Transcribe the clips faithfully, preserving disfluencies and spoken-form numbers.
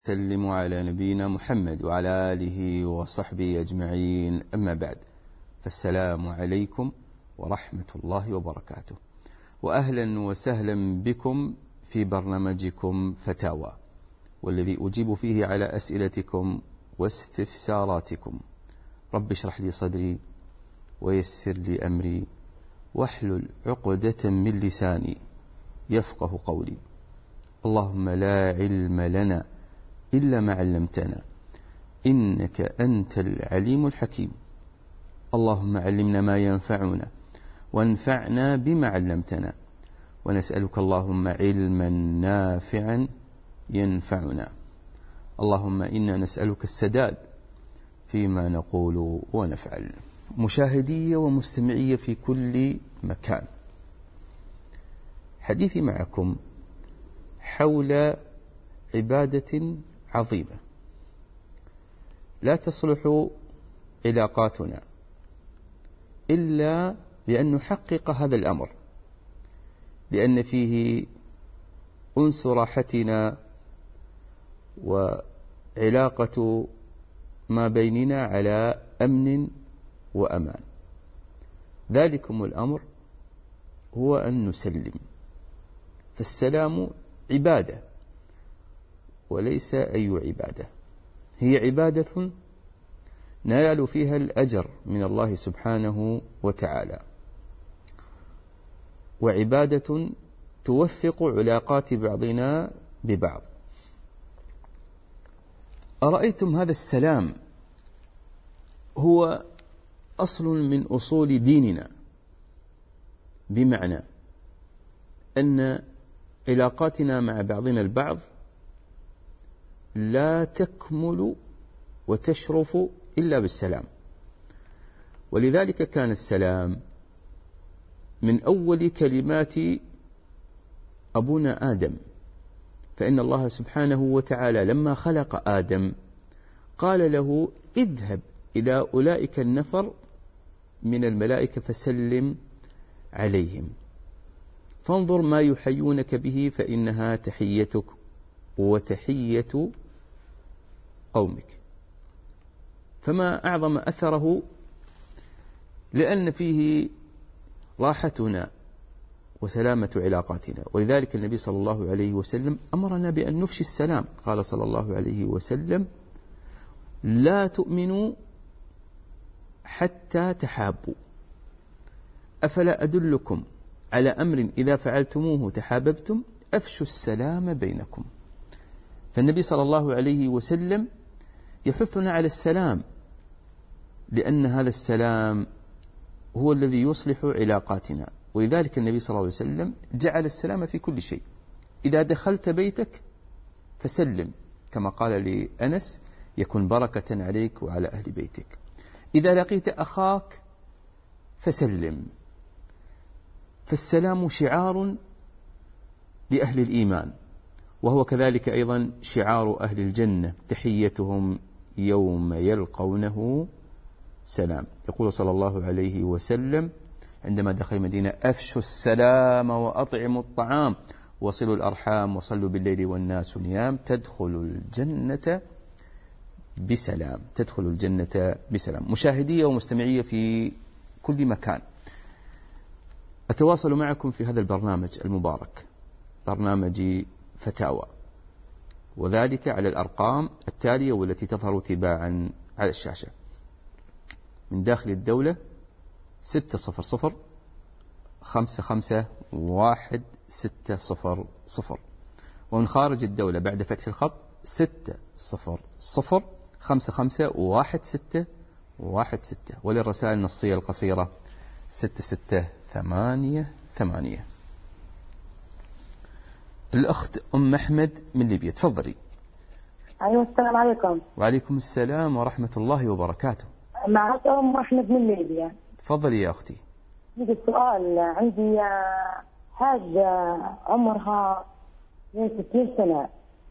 سلموا على نبينا محمد وعلى آله وصحبه أجمعين، أما بعد، فالسلام عليكم ورحمة الله وبركاته، وأهلا وسهلا بكم في برنامجكم فتاوى، والذي أجيب فيه على أسئلتكم واستفساراتكم. رب اشرح لي صدري ويسر لي أمري واحلل عقدة من لساني يفقه قولي. اللهم لا علم لنا إلا ما علمتنا إنك أنت العليم الحكيم. اللهم علمنا ما ينفعنا وانفعنا بما علمتنا، ونسألك اللهم علما نافعا ينفعنا. اللهم إنا نسألك السداد فيما نقول ونفعل. مشاهدية ومستمعية في كل مكان، حديثي معكم حول عبادة عظيمة لا تصلح علاقاتنا إلا بأن نحقق هذا الأمر، لأن فيه أنس راحتنا وعلاقة ما بيننا على أمن وأمان. ذلكم الأمر هو أن نسلم، فالسلام عبادة وليس أي عبادة، هي عبادة ننال فيها الأجر من الله سبحانه وتعالى، وعبادة توثق علاقات بعضنا ببعض. أرأيتم هذا السلام هو أصل من أصول ديننا، بمعنى أن علاقاتنا مع بعضنا البعض لا تكمل وتشرف إلا بالسلام. ولذلك كان السلام من أول كلمات أبونا آدم، فإن الله سبحانه وتعالى لما خلق آدم قال له: اذهب إلى أولئك النفر من الملائكة فسلم عليهم، فانظر ما يحيونك به فإنها تحيتك وتحية قومك. فما أعظم أثره، لأن فيه راحتنا وسلامة علاقاتنا. ولذلك النبي صلى الله عليه وسلم أمرنا بأن نفشي السلام. قال صلى الله عليه وسلم: لا تؤمنوا حتى تحابوا، أفلا أدلكم على أمر إذا فعلتموه تحاببتم، أفشوا السلام بينكم. فالنبي صلى الله عليه وسلم يحثنا على السلام، لأن هذا السلام هو الذي يصلح علاقاتنا. ولذلك النبي صلى الله عليه وسلم جعل السلام في كل شيء. إذا دخلت بيتك فسلم، كما قال لأنس: يكون بركة عليك وعلى أهل بيتك. إذا لقيت أخاك فسلم. فالسلام شعار لأهل الإيمان، وهو كذلك أيضا شعار أهل الجنة: تحيتهم يوم يلقونه سلام. يقول صلى الله عليه وسلم عندما دخل المدينة: أفشوا السلام وأطعموا الطعام وصلوا الأرحام وصلوا بالليل والناس نيام تدخلوا الجنة بسلام. تدخل الجنة بسلام. مشاهدية ومستمعية في كل مكان، أتواصل معكم في هذا البرنامج المبارك، برنامج فتاوى، وذلك على الأرقام التالية والتي تظهر تباعا على الشاشة: من داخل الدولة ستة صفر صفر خمسة خمسة واحد ستة صفر صفر، ومن خارج الدولة بعد فتح الخط ستة صفر صفر خمسة خمسة واحد ستة واحد ستة، وللرسائل النصية القصيرة ستة ستة ثمانية ثمانية. الأخت أم أحمد من ليبيا، تفضلي. أيوة، السلام عليكم. وعليكم السلام ورحمة الله وبركاته. معك أم أحمد من ليبيا. تفضلي يا أختي. عندي سؤال. عندي حاجة عمرها اثنين وستين سنة.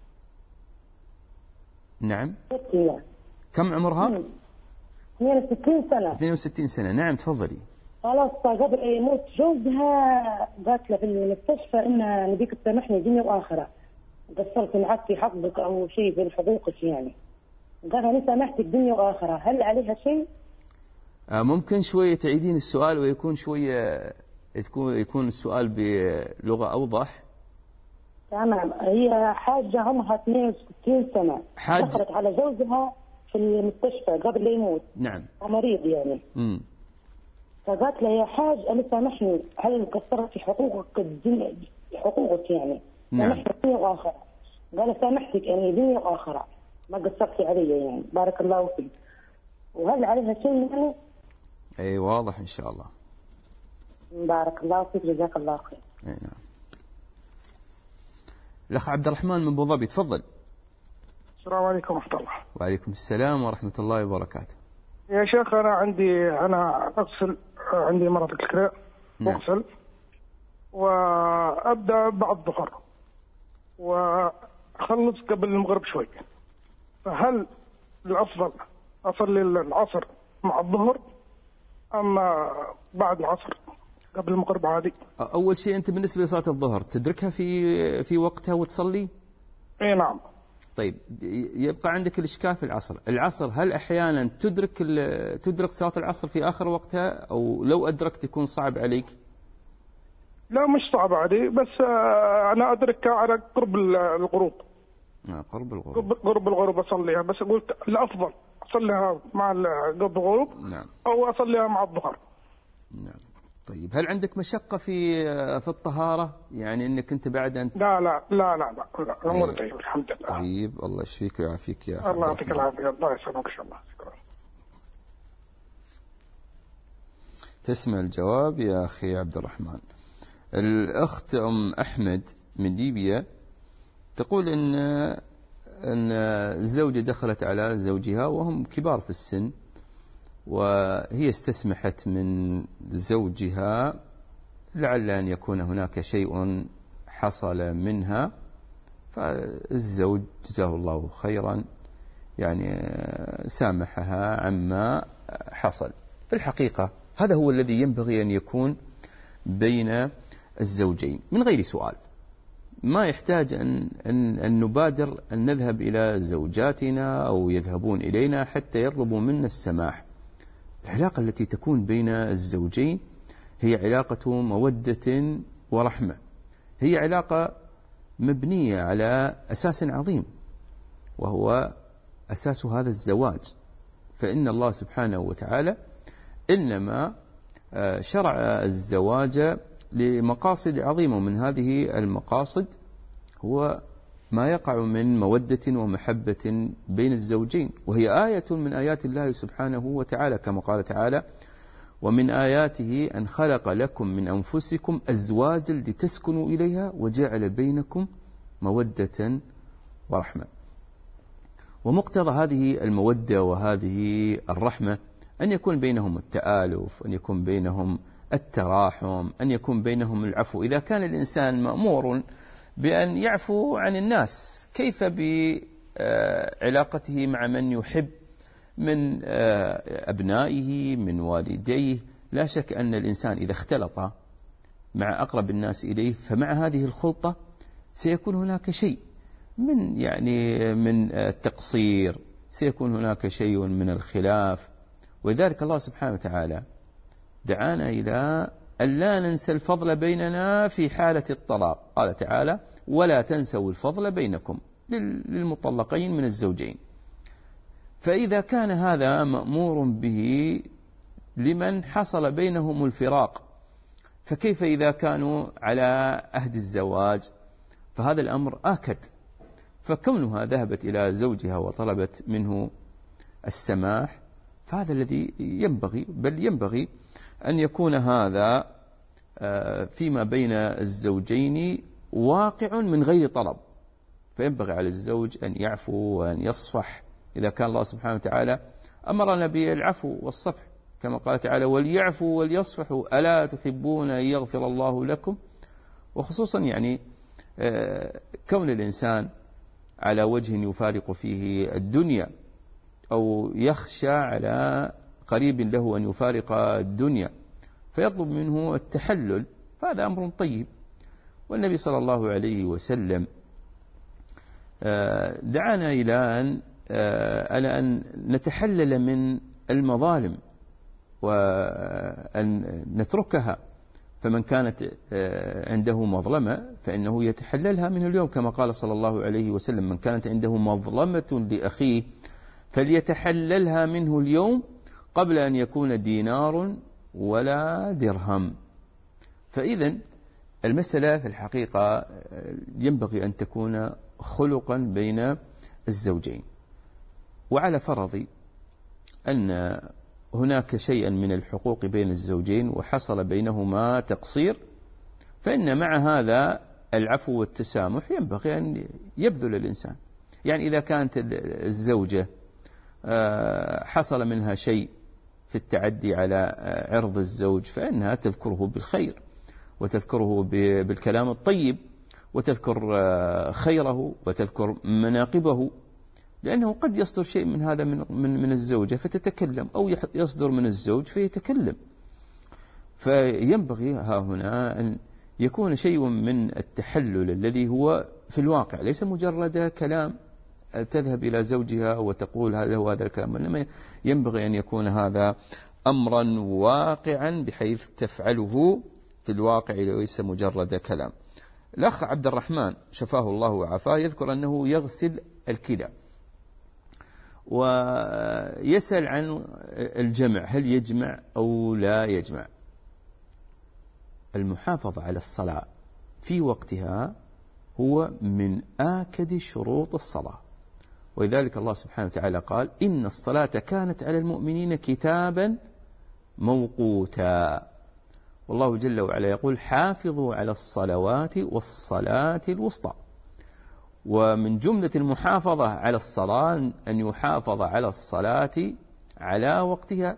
نعم. ستية. كم عمرها؟ اثنين وستين سنة. اثنين وستين سنة. نعم تفضلي. خلاص قبل يموت جوزها قالت له في المستشفى إن نبيك تسامحني دنيا وآخرة، قصرت معك في حقك أو شيء في حقوقك يعني، قال أنا سامحتك دنيا وآخرة، هل عليها شيء؟ ممكن شوية تعيدين السؤال ويكون شوية تكون يكون السؤال بلغة أوضح. تمام. هي حاجة عمرها اثنين وستين سنة، حاج... دخلت على زوجها في المستشفى قبل لا يموت. نعم. مريض يعني. امم فقالت له يا حاج أنا سامحني، هل قصرت في حقوقك الدنيا حقوقك يعني؟ نعم. سامحتك دنيا وآخرة. قال سامحتك يعني دنيا وآخرة، ما قصرتي علي يعني، بارك الله فيك. وهل عليها شيء يعني؟ أي واضح إن شاء الله. بارك الله فيك، جزاك الله خير. أي نعم. الأخ عبد الرحمن من أبو ظبي، تفضل. السلام عليكم ورحمة الله. وعليكم السلام ورحمة الله وبركاته. يا شيخ أنا عندي أنا أغسل، عندي مرض الكلى. نعم. أغسل وأبدأ بعد الظهر وأخلص قبل المغرب شوي، فهل الأفضل أصلي العصر مع الظهر أما بعد العصر قبل المغرب عادي؟ أول شيء أنت بالنسبة لصلاة الظهر تدركها في في وقتها وتصلي؟ إيه نعم. طيب يبقى عندك الإشكال في العصر. العصر هل أحيانا تدرك تدرك صلاة العصر في آخر وقتها، أو لو أدركت يكون صعب عليك؟ لا مش صعب علي، بس أنا أدركها على قرب الغروب. آه قرب الغروب. قرب الغروب أصليها، بس قلت الأفضل أصليها مع قرب الغروب. نعم. أو أصليها مع الظهر. نعم. طيب هل عندك مشقة في في الطهارة، يعني انك انت بعد ان لا لا لا لا لا الامور طيب الحمد لله. طيب الله يشفيك ويعافيك يا اخي. الله يعطيك العافية، الله يسلمك ان شاء الله. شكرا. تسمع الجواب يا اخي عبد الرحمن. الاخت ام احمد من ليبيا تقول ان ان الزوجة دخلت على زوجها وهم كبار في السن، وهي استسمحت من زوجها لعل أن يكون هناك شيء حصل منها، فالزوج جزاه الله خيرا يعني سامحها عما حصل. في الحقيقة هذا هو الذي ينبغي أن يكون بين الزوجين من غير سؤال. ما يحتاج أن, أن, أن نبادر أن نذهب إلى زوجاتنا أو يذهبون إلينا حتى يطلبوا منا السماح. العلاقة التي تكون بين الزوجين هي علاقة مودة ورحمة، هي علاقة مبنية على أساس عظيم وهو أساس هذا الزواج. فإن الله سبحانه وتعالى إنما شرع الزواج لمقاصد عظيمة، من هذه المقاصد هو ما يقع من مودة ومحبة بين الزوجين، وهي آية من آيات الله سبحانه وتعالى كما قال تعالى: ومن آياته أن خلق لكم من أنفسكم أزواجا لتسكنوا إليها وجعل بينكم مودة ورحمة. ومقتضى هذه المودة وهذه الرحمة أن يكون بينهم التآلف، أن يكون بينهم التراحم، أن يكون بينهم العفو. إذا كان الإنسان مأمور بأن يعفو عن الناس، كيف بعلاقته مع من يحب من أبنائه من والديه؟ لا شك أن الإنسان إذا اختلط مع أقرب الناس إليه فمع هذه الخلطة سيكون هناك شيء من يعني من التقصير، سيكون هناك شيء من الخلاف. ولذلك الله سبحانه وتعالى دعانا إلى أن لا ننسى الفضل بيننا في حالة الطلاق. قال تعالى: ولا تنسوا الفضل بينكم، للمطلقين من الزوجين. فإذا كان هذا مأمور به لمن حصل بينهم الفراق، فكيف إذا كانوا على عهد الزواج؟ فهذا الأمر آكد. فكونها ذهبت إلى زوجها وطلبت منه السماح فهذا الذي ينبغي، بل ينبغي أن يكون هذا فيما بين الزوجين واقع من غير طلب. فينبغي على الزوج أن يعفو وأن يصفح إذا كان الله سبحانه وتعالى أمرنا بالعفو والصفح، كما قال تعالى: وليعفوا وليصفحوا ألا تحبون أن يغفر الله لكم. وخصوصا يعني كون الإنسان على وجه يفارق فيه الدنيا أو يخشى على قريب له أن يفارق الدنيا فيطلب منه التحلل، فهذا أمر طيب. والنبي صلى الله عليه وسلم دعانا إلى أن على أن نتحلل من المظالم وأن نتركها. فمن كانت عنده مظلمة فإنه يتحللها منه اليوم، كما قال صلى الله عليه وسلم: من كانت عنده مظلمة لأخيه فليتحللها منه اليوم قبل أن يكون دينار ولا درهم. فإذا المسألة في الحقيقة ينبغي أن تكون خلقا بين الزوجين. وعلى فرض أن هناك شيئا من الحقوق بين الزوجين وحصل بينهما تقصير، فإن مع هذا العفو والتسامح ينبغي أن يبذل الإنسان. يعني إذا كانت الزوجة حصل منها شيء في التعدي على عرض الزوج فإنها تذكره بالخير وتذكره بالكلام الطيب وتذكر خيره وتذكر مناقبه، لأنه قد يصدر شيء من هذا من من من الزوجة فتتكلم، أو يصدر من الزوج فيتكلم. فينبغي ها هنا أن يكون شيء من التحلل الذي هو في الواقع، ليس مجرد كلام تذهب إلى زوجها وتقول هذا هو هذا الكلام، إنما ينبغي أن يكون هذا أمرا واقعا بحيث تفعله في الواقع ليس مجرد كلام. الأخ عبد الرحمن شفاه الله وعافاه يذكر أنه يغسل الكلى ويسأل عن الجمع، هل يجمع أو لا يجمع؟ المحافظة على الصلاة في وقتها هو من آكد شروط الصلاة، ولذلك الله سبحانه وتعالى قال: إن الصلاة كانت على المؤمنين كتابا موقوتا. والله جل وعلا يقول: حافظوا على الصلوات والصلاة الوسطى. ومن جملة المحافظة على الصلاة أن يحافظ على الصلاة على وقتها.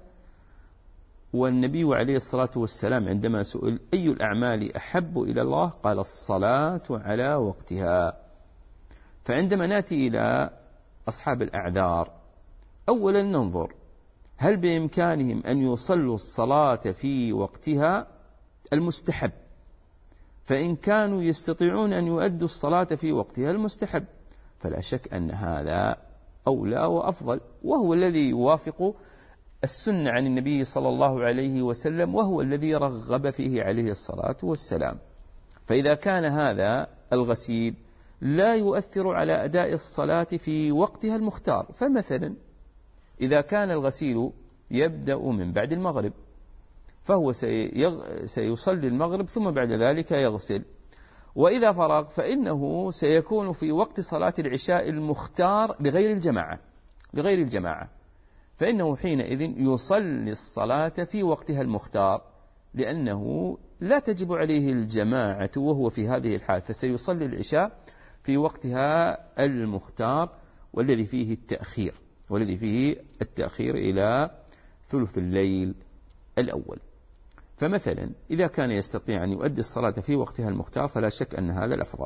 والنبي عليه الصلاة والسلام عندما سئل أي الأعمال أحب إلى الله قال: الصلاة على وقتها. فعندما نأتي إلى أصحاب الأعذار، أولا ننظر هل بإمكانهم أن يصلوا الصلاة في وقتها المستحب، فإن كانوا يستطيعون أن يؤدوا الصلاة في وقتها المستحب فلا شك أن هذا أولى وأفضل، وهو الذي يوافق السنة عن النبي صلى الله عليه وسلم، وهو الذي رغب فيه عليه الصلاة والسلام. فإذا كان هذا الغسيل لا يؤثر على أداء الصلاة في وقتها المختار، فمثلا إذا كان الغسيل يبدأ من بعد المغرب فهو سيصلي المغرب ثم بعد ذلك يغسل، وإذا فرغ فإنه سيكون في وقت صلاة العشاء المختار لغير الجماعة لغير الجماعة فإنه حينئذ يصلي الصلاة في وقتها المختار، لأنه لا تجب عليه الجماعة وهو في هذه الحال، فسيصلي العشاء في وقتها المختار والذي فيه التأخير والذي فيه التأخير إلى ثلث الليل الأول. فمثلا إذا كان يستطيع أن يؤدي الصلاة في وقتها المختار فلا شك أن هذا الأفضل.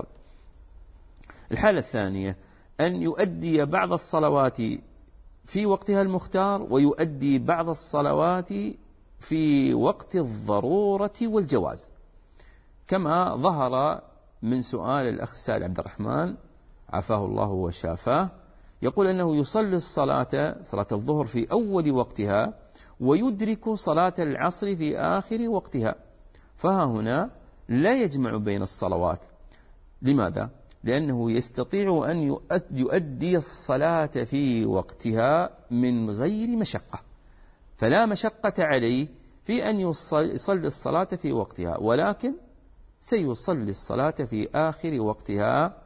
الحالة الثانية أن يؤدي بعض الصلوات في وقتها المختار ويؤدي بعض الصلوات في وقت الضرورة والجواز، كما ظهر من سؤال الأخ سالم عبد الرحمن عافاه الله وشافاه، يقول أنه يصلي الصلاة صلاة الظهر في أول وقتها ويدرك صلاة العصر في آخر وقتها، فها هنا لا يجمع بين الصلوات. لماذا؟ لأنه يستطيع أن يؤدي الصلاة في وقتها من غير مشقة، فلا مشقة عليه في أن يصلي الصلاة في وقتها، ولكن سيصلي الصلاة في آخر وقتها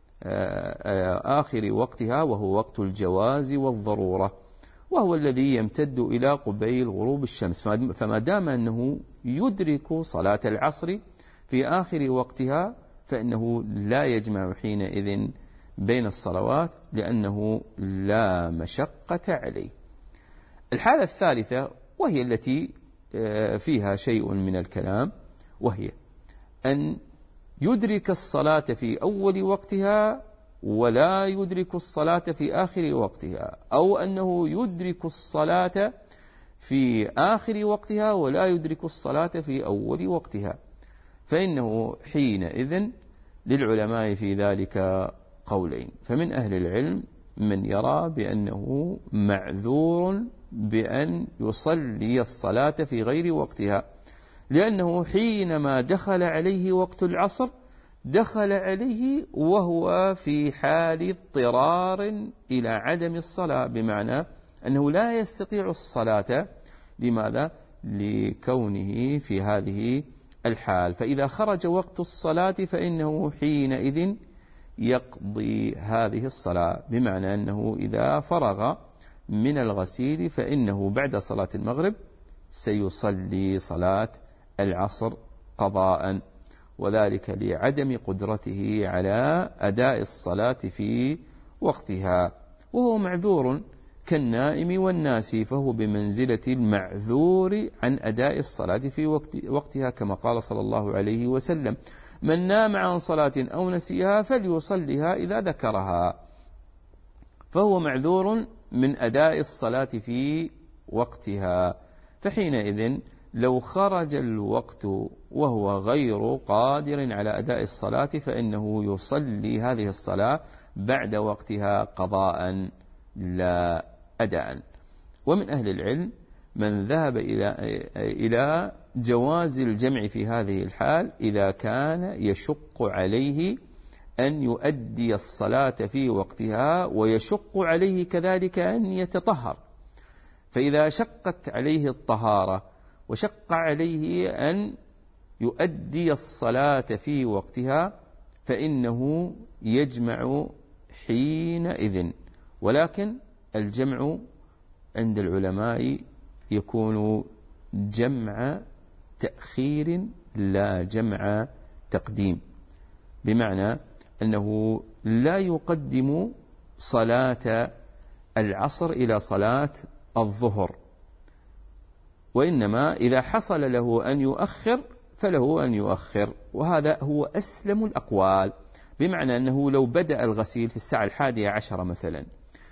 آخر وقتها وهو وقت الجواز والضرورة، وهو الذي يمتد إلى قبيل غروب الشمس. فما دام أنه يدرك صلاة العصر في آخر وقتها فإنه لا يجمع حينئذ بين الصلوات لأنه لا مشقة عليه. الحالة الثالثة وهي التي فيها شيء من الكلام، وهي أن يدرك الصلاة في أول وقتها ولا يدرك الصلاة في آخر وقتها، أو أنه يدرك الصلاة في آخر وقتها ولا يدرك الصلاة في أول وقتها، فإنه حينئذ للعلماء في ذلك قولين. فمن أهل العلم من يرى بأنه معذور بأن يصلي الصلاة في غير وقتها، لأنه حينما دخل عليه وقت العصر دخل عليه وهو في حال اضطرار إلى عدم الصلاة، بمعنى أنه لا يستطيع الصلاة. لماذا؟ لكونه في هذه الحال. فإذا خرج وقت الصلاة فإنه حينئذ يقضي هذه الصلاة، بمعنى أنه إذا فرغ من الغسيل فإنه بعد صلاة المغرب سيصلي صلاة العصر قضاء، وذلك لعدم قدرته على أداء الصلاة في وقتها، وهو معذور كالنائم والناسي، فهو بمنزلة المعذور عن أداء الصلاة في وقت وقتها، كما قال صلى الله عليه وسلم: من نام عن صلاة أو نسيها فليصليها إذا ذكرها. فهو معذور من أداء الصلاة في وقتها. فحينئذ لو خرج الوقت وهو غير قادر على أداء الصلاة فإنه يصلي هذه الصلاة بعد وقتها قضاء لا أداء. ومن أهل العلم من ذهب إلى إلى جواز الجمع في هذه الحال إذا كان يشق عليه أن يؤدي الصلاة في وقتها، ويشق عليه كذلك أن يتطهر. فإذا شقت عليه الطهارة وشق عليه أن يؤدي الصلاة في وقتها فإنه يجمع حينئذ. ولكن الجمع عند العلماء يكون جمع تأخير لا جمع تقديم، بمعنى أنه لا يقدم صلاة العصر إلى صلاة الظهر، وإنما إذا حصل له أن يؤخر فله أن يؤخر، وهذا هو أسلم الأقوال. بمعنى أنه لو بدأ الغسيل في الساعة الحادية عشرة مثلا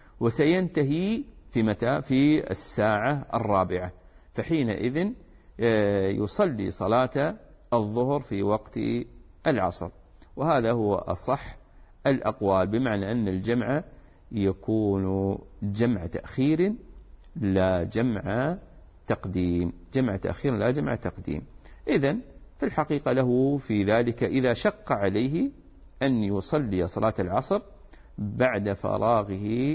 وسينتهي في متى؟ في الساعة الرابعة، فحينئذ يصلي صلاة الظهر في وقت العصر، وهذا هو أصح الأقوال، بمعنى أن الجمع يكون جمع تأخير لا جمع تقديم، جمع تأخير لا جمع تقديم. إذن في الحقيقة له في ذلك إذا شق عليه أن يصلي صلاة العصر بعد فراغه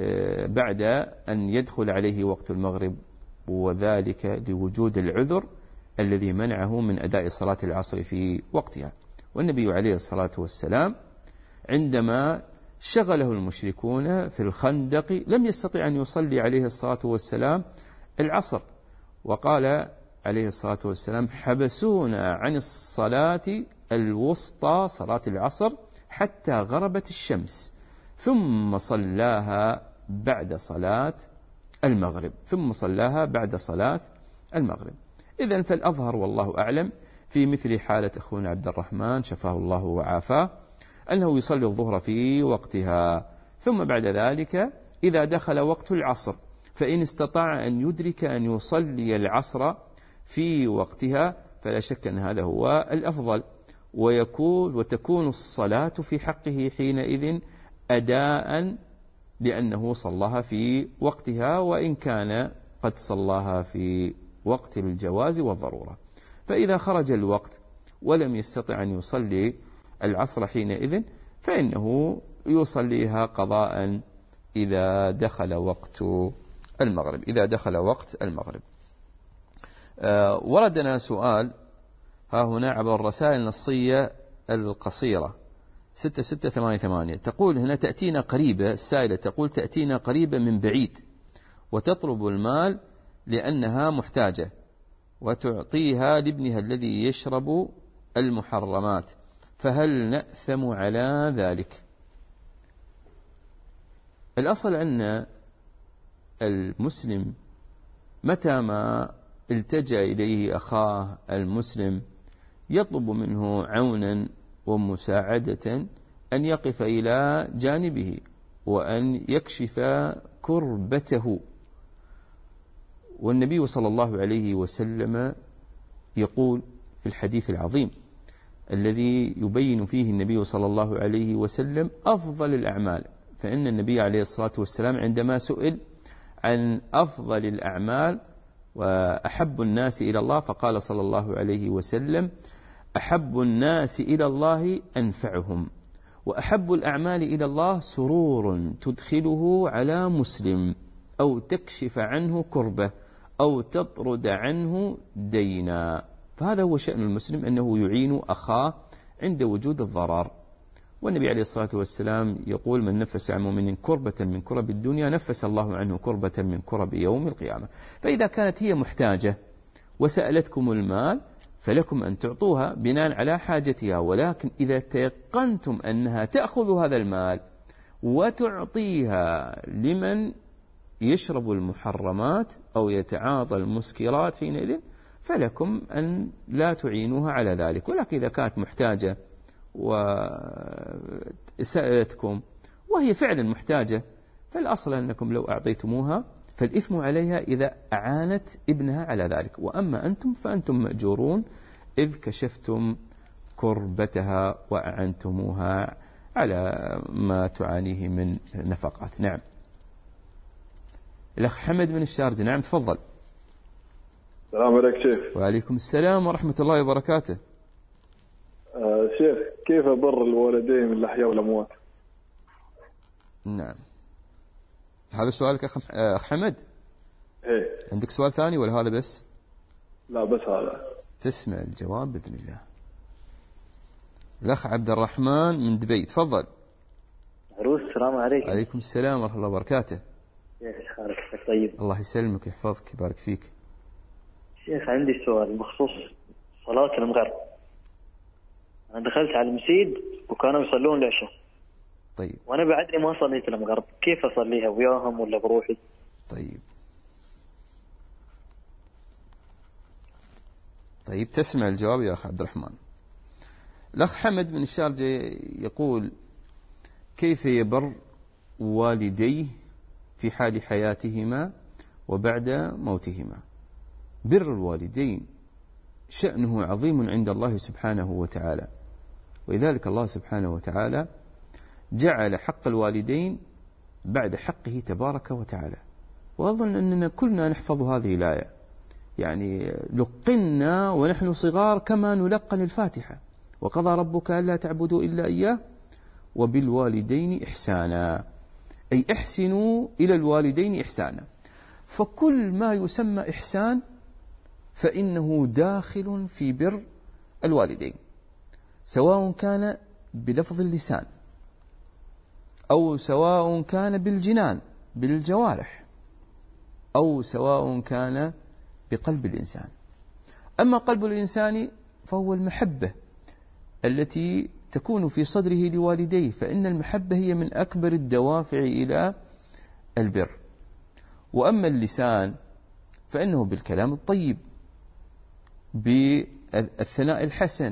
بعد أن يدخل عليه وقت المغرب، وذلك لوجود العذر الذي منعه من أداء صلاة العصر في وقتها. والنبي عليه الصلاة والسلام عندما شغله المشركون في الخندق لم يستطع أن يصلي عليه الصلاة والسلام العصر، وقال عليه الصلاة والسلام: حبسونا عن الصلاة الوسطى صلاة العصر حتى غربت الشمس، ثم صلاها بعد صلاة المغرب ثم صلاها بعد صلاة المغرب. إذن فالأظهر والله أعلم في مثل حالة أخونا عبد الرحمن شفاه الله وعافاه أنه يصلي الظهر في وقتها، ثم بعد ذلك إذا دخل وقت العصر فإن استطاع أن يدرك أن يصلي العصر في وقتها فلا شك أن هذا هو الأفضل، ويكون وتكون الصلاة في حقه حينئذ أداء لأنه صلاها في وقتها، وإن كان قد صلاها في وقت الجواز والضرورة. فإذا خرج الوقت ولم يستطع أن يصلي العصر حينئذ فإنه يصليها قضاء إذا دخل وقت المغرب إذا دخل وقت المغرب. آه وردنا سؤال ها هنا عبر الرسائل النصية القصيرة ستة ستة ثمانية ثمانية، تقول هنا: تأتينا قريبة، السائلة تقول: تأتينا قريبة من بعيد وتطلب المال لأنها محتاجة، وتعطيها لابنها الذي يشرب المحرمات، فهل نأثم على ذلك؟ الأصل أن المسلم متى ما التجأ إليه أخاه المسلم يطلب منه عونا ومساعدة أن يقف إلى جانبه وأن يكشف كربته. والنبي صلى الله عليه وسلم يقول في الحديث العظيم الذي يبين فيه النبي صلى الله عليه وسلم أفضل الأعمال. فإن النبي عليه الصلاة والسلام عندما سئل عن أفضل الأعمال وأحب الناس إلى الله فقال صلى الله عليه وسلم: أحب الناس إلى الله أنفعهم، وأحب الأعمال إلى الله سرور تدخله على مسلم، أو تكشف عنه كربة، أو تطرد عنه دينا. فهذا هو شأن المسلم، أنه يعين أخاه عند وجود الضرر. والنبي عليه الصلاة والسلام يقول: من نفس عن مؤمن كربة من كرب الدنيا نفس الله عنه كربة من كرب يوم القيامة. فإذا كانت هي محتاجة وسألتكم المال فلكم أن تعطوها بناء على حاجتها، ولكن إذا تيقنتم أنها تأخذ هذا المال وتعطيها لمن يشرب المحرمات أو يتعاطى المسكرات حينئذ فلكم أن لا تعينوها على ذلك. ولكن إذا كانت محتاجة وسألتكم وهي فعلا محتاجة فالأصل أنكم لو أعطيتموها فالإثم عليها إذا أعانت ابنها على ذلك، وأما أنتم فأنتم مأجورون إذ كشفتم كربتها وأعنتموها على ما تعانيه من نفقات. نعم. الأخ حمد من الشارجة. نعم تفضل. السلام عليكم شيخ. وعليكم السلام ورحمة الله وبركاته. آه شيخ، كيف بر الوالدين من الأحياء والأموات؟ نعم، هذا سؤالك أخ حمد؟ إيه. عندك سؤال ثاني ولا هذا بس؟ لا بس هذا. تسمع الجواب بإذن الله. الأخ عبد الرحمن من دبي تفضل. عروس السلام عليكم. عليكم السلام ورحمة الله وبركاته. يا شيخ حالك طيب؟ الله يسلمك ويحفظك يبارك فيك. شيخ عندي سؤال بخصوص صلاة المغرب. أنا دخلت على المسجد وكانوا يصلون العشاء. طيب. وأنا بعدني ما صليت المغرب، كيف أصليها وياهم ولا بروحي؟ طيب. طيب تسمع الجواب يا أخ عبد الرحمن. الأخ حمد من الشارجة يقول: كيف يبر والديه في حال حياتهما وبعد موتهما؟ بر الوالدين شأنه عظيم عند الله سبحانه وتعالى، ولذلك الله سبحانه وتعالى جعل حق الوالدين بعد حقه تبارك وتعالى. وأظن أننا كلنا نحفظ هذه الآية، يعني لقنا ونحن صغار كما نلقن الفاتحة: وقضى ربك ألا تعبدوا إلا إياه وبالوالدين إحسانا، أي احسنوا إلى الوالدين إحسانا. فكل ما يسمى إحسان فإنه داخل في بر الوالدين، سواء كان بلفظ اللسان أو سواء كان بالجنان بالجوارح أو سواء كان بقلب الإنسان. أما قلب الإنسان فهو المحبة التي تكون في صدره لوالديه، فإن المحبة هي من أكبر الدوافع إلى البر. وأما اللسان فإنه بالكلام الطيب، بالثناء الحسن،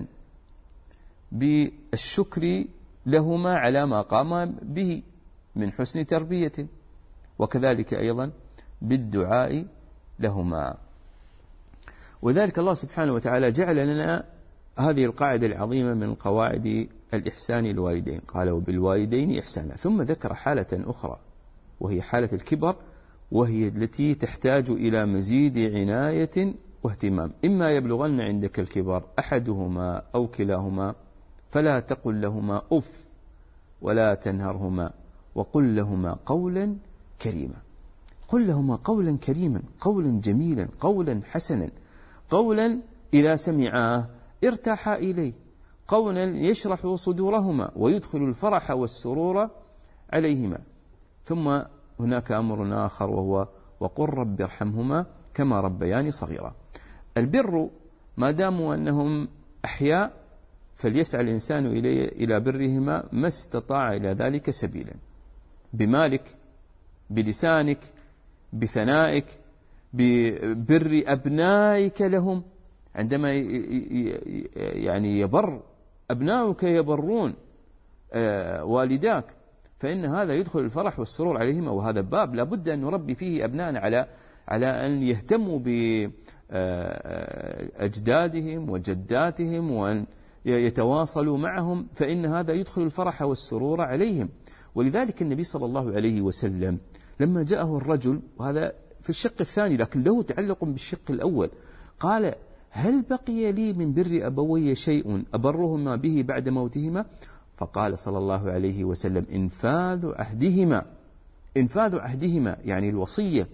بالشكر لهما على ما قام به من حسن تربية، وكذلك أيضا بالدعاء لهما. وذلك الله سبحانه وتعالى جعل لنا هذه القاعدة العظيمة من قواعد الإحسان للوالدين، قال: وبالوالدين إحسانا. ثم ذكر حالة أخرى وهي حالة الكبر، وهي التي تحتاج إلى مزيد عناية واهتمام. إما يبلغن عندك الكبر أحدهما أو كلاهما فلا تقل لهما أف ولا تنهرهما وقل لهما قولا كريما. قل لهما قولا كريما، قولا جميلا، قولا حسنا، قولا إذا سمعاه ارتاحا إليه، قولا يشرح صدورهما ويدخل الفرح والسرور عليهما. ثم هناك أمر آخر وهو: وقل رب ارحمهما كما ربياني صغيرا. البر ما داموا أنهم أحياء فليسعى الإنسان إلى برهما ما استطاع إلى ذلك سبيلا، بمالك، بلسانك، بثنائك، ببر أبنائك لهم. عندما يعني يبر أبنائك يبرون والداك فإن هذا يدخل الفرح والسرور عليهما، وهذا باب لا بد أن نربي فيه أبنائنا على على أن يهتموا بأجدادهم وجداتهم، وأن يتواصلوا معهم، فإن هذا يدخل الفرح والسرور عليهم. ولذلك النبي صلى الله عليه وسلم لما جاءه الرجل، وهذا في الشق الثاني لكن له تعلق بالشق الأول، قال: هل بقي لي من بر أبوي شيء أبرهما به بعد موتهما؟ فقال صلى الله عليه وسلم: إنفاذ عهدهما، إنفاذ عهدهما يعني الوصية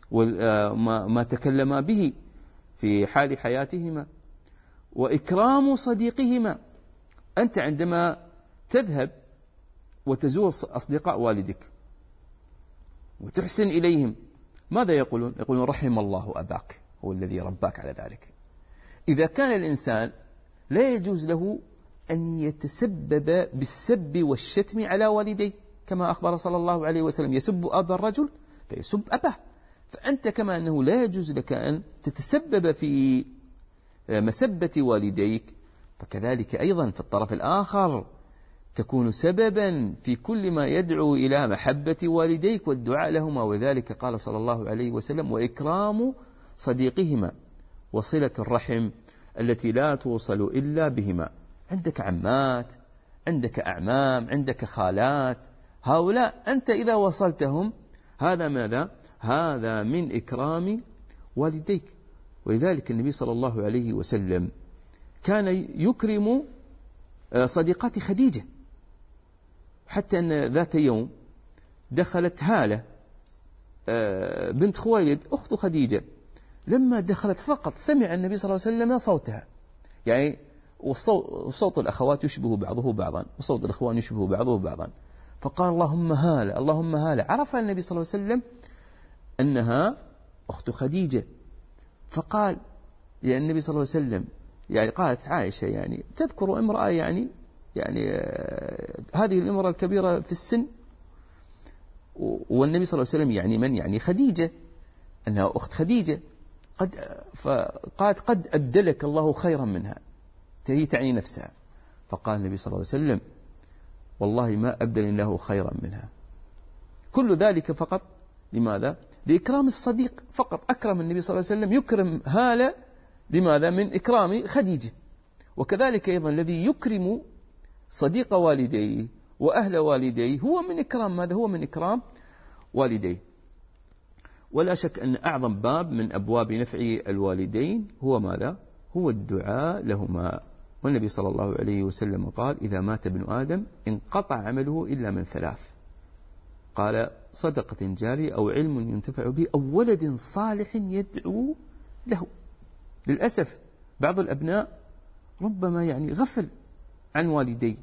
وما تكلما به في حال حياتهما، وإكرام صديقهما. أنت عندما تذهب وتزور أصدقاء والدك وتحسن إليهم، ماذا يقولون؟ يقولون: رحم الله أباك، هو الذي رباك على ذلك. إذا كان الإنسان لا يجوز له أن يتسبب بالسب والشتم على والديه، كما أخبر صلى الله عليه وسلم: يسب أبا الرجل فيسب أباه. فأنت كما أنه لا يجوز لك أن تتسبب في مسبة والديك، فكذلك أيضا في الطرف الآخر تكون سببا في كل ما يدعو إلى محبة والديك والدعاء لهما. وذلك قال صلى الله عليه وسلم: وإكرام صديقهما، وصلة الرحم التي لا توصل إلا بهما. عندك عمات، عندك أعمام، عندك خالات، هؤلاء أنت إذا وصلتهم هذا ماذا؟ هذا من إكرام والديك. ولذلك النبي صلى الله عليه وسلم كان يكرم صديقات خديجة، حتى أن ذات يوم دخلت هالة بنت خويلد أخت خديجة، لما دخلت فقط سمع النبي صلى الله عليه وسلم صوتها، يعني وصوت الأخوات يشبه بعضه بعضا، وصوت الأخوان يشبه بعضه بعضا، فقال: اللهم هالة، اللهم هالة. عرف النبي صلى الله عليه وسلم أنها أخت خديجة، فقال يا النبي صلى الله عليه وسلم، يعني قالت عائشة يعني تذكر امرأة يعني يعني هذه الامرأة الكبيرة في السن، والنبي صلى الله عليه وسلم يعني من؟ يعني خديجة، أنها أخت خديجة. قد فقالت: قد أبدلك الله خيرا منها، هي تعني نفسها. فقال النبي صلى الله عليه وسلم: والله ما أبدل الله خيرا منها. كل ذلك فقط لماذا؟ لإكرام الصديق فقط. أكرم النبي صلى الله عليه وسلم، يكرم هالة لماذا؟ من إكرام خديجة. وكذلك أيضا الذي يكرم صديق والديه وأهل والديه هو من إكرام ماذا؟ هو من إكرام والديه. ولا شك أن أعظم باب من أبواب نفع الوالدين هو ماذا؟ هو الدعاء لهما. والنبي صلى الله عليه وسلم قال: إذا مات ابن آدم انقطع عمله إلا من ثلاث، قال: صدقة جارية، أو علم ينتفع به، أو ولد صالح يدعو له. للأسف بعض الأبناء ربما يعني غفل عن والديه.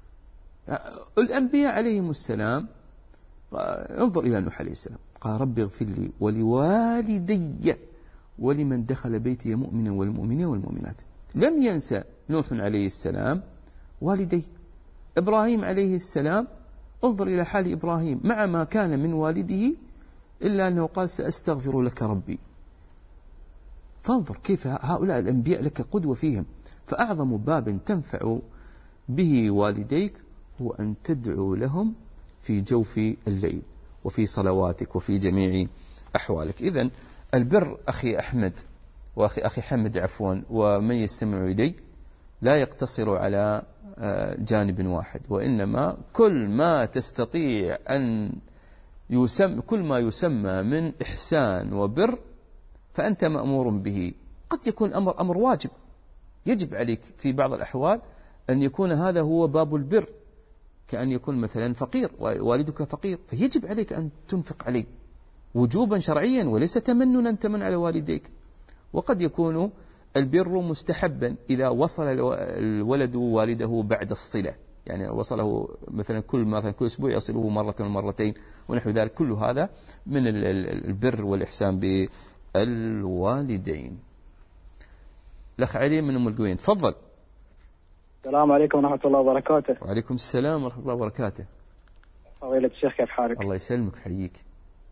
الأنبياء عليهم السلام، انظر إلى نوح عليه السلام، قال: رب اغفر لي ولوالدي ولمن دخل بيتي مؤمنا والمؤمنين والمؤمنات. لم ينسى نوح عليه السلام والديه. إبراهيم عليه السلام، انظر إلى حال إبراهيم مع ما كان من والده، إلا أنه قال: سأستغفر لك ربي. فانظر كيف هؤلاء الأنبياء لك قدوة فيهم. فأعظم باب تنفع به والديك هو أن تدعو لهم في جوف الليل وفي صلواتك وفي جميع أحوالك. إذن البر أخي أحمد وأخي أخي حمد عفوا ومن يستمع إلي لا يقتصر على جانب واحد، وإنما كل ما تستطيع أن يسمى كل ما يسمى من إحسان وبر فأنت مأمور به. قد يكون أمر أمر واجب، يجب عليك في بعض الأحوال أن يكون هذا هو باب البر، كأن يكون مثلا فقير، والدك فقير، فيجب عليك أن تنفق عليه وجوبا شرعيا وليس تمننا تمن على والديك. وقد يكون البر مستحبا إذا وصل الولد والده بعد الصلة، يعني وصله مثلا كل مثلا كل أسبوع يصله مرة ومرتين ونحو ذلك، كل هذا من البر والإحسان بالوالدين. الأخ علي من أم القوين، تفضل. السلام عليكم ورحمة الله وبركاته. وعليكم السلام ورحمة الله وبركاته. فضيلة الشيخ كيف حالك؟ الله يسلمك حييك.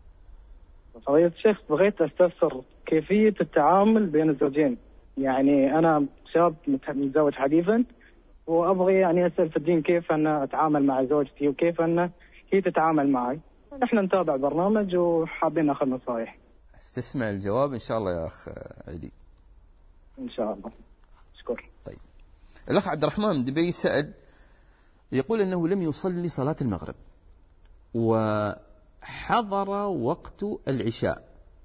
فضيلة الشيخ بغيت أستفسر كيفية التعامل بين الزوجين، يعني أنا شاب متزوج حديثا وأبغي يعني أسأل في الدين كيف أنا أتعامل مع زوجتي وكيف أن هي تتعامل معي. نحن نتابع برنامج وحابين ناخذ نصائح. استسمع الجواب إن شاء الله يا أخ علي. إن شاء الله. أشكر. طيب الأخ عبد الرحمن من دبي سأل يقول أنه لم يصلي صلاة المغرب وحضر وقت العشاء.